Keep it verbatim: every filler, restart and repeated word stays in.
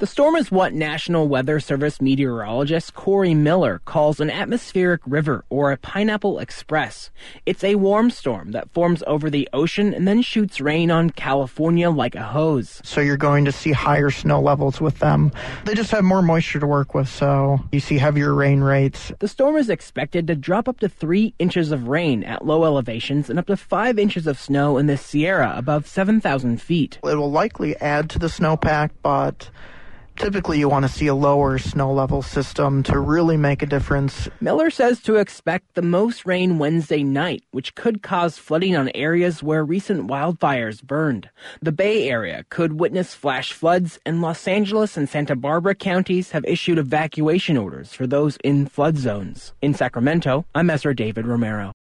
The storm is what National Weather Service meteorologist Corey Miller calls an atmospheric river or a pineapple express. It's a warm storm that forms over the ocean and then shoots rain on California like a hose. So you're going to see higher snow levels with them. They just have more moisture to work with, so you see heavier rain rates. The storm is expected to drop up to three inches of rain at low elevations and up to five inches of snow in the Sierra above seven thousand feet. It will likely add to the snowpack, but typically you want to see a lower snow level system to really make a difference. Miller says to expect the most rain Wednesday night, which could cause flooding on areas where recent wildfires burned. The Bay Area could witness flash floods, and Los Angeles and Santa Barbara counties have issued evacuation orders for those in flood zones. In Sacramento, I'm Ezra David Romero.